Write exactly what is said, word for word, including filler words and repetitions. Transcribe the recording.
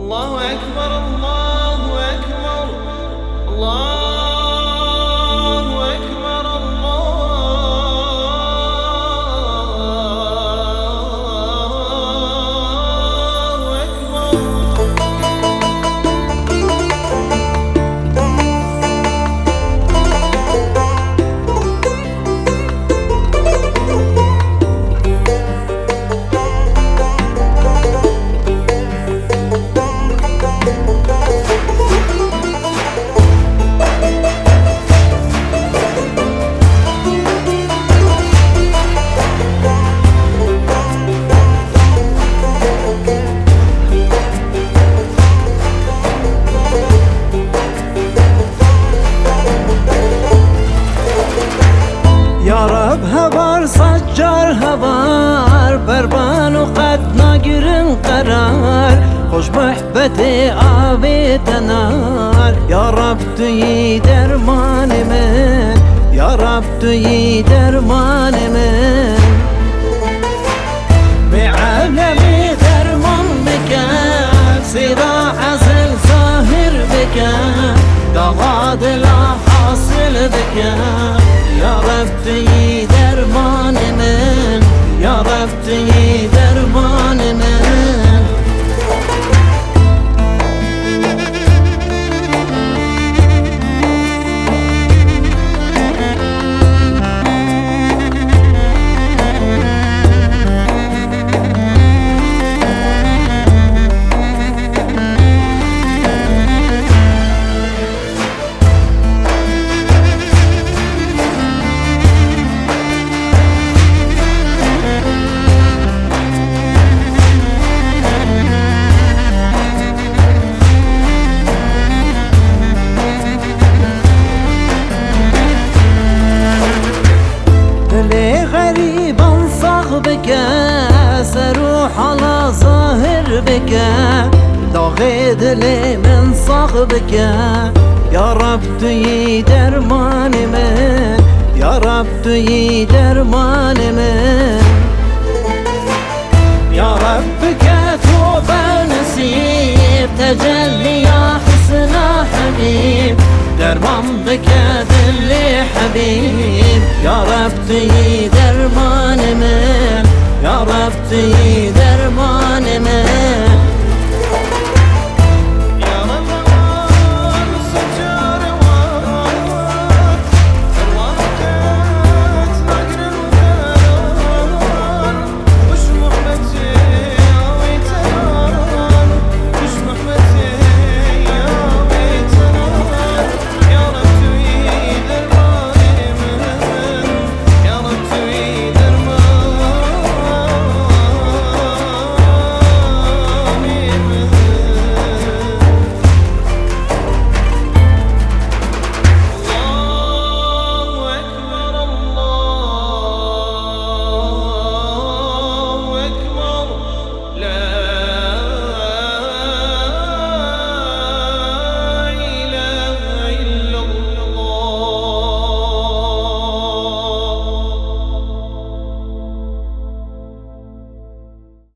الله أكبر الله أكبر الله أكبر الله أكبر. يا رب هوار سجار هوار بربان وقد ناقرن قرار خوش محبتي آبي تنار يا رب توي درمان من يا رب توي درمان من بعالمي درمان بك سراح حصل ظاهر بك دغاد لا حاصل بك يا رب توي درمان من يا رب توي درمان من. غريبا صاغ بك سروح على ظاهر بك ضاغد لي من صاغ بك يا رب توي درمان من يا رب توي درمان من يا رب كتوبة نسيب تجلي يا حسن حبيب درمان بك دلي حبيب يا رب توي درمان من يا رب توي درمان من.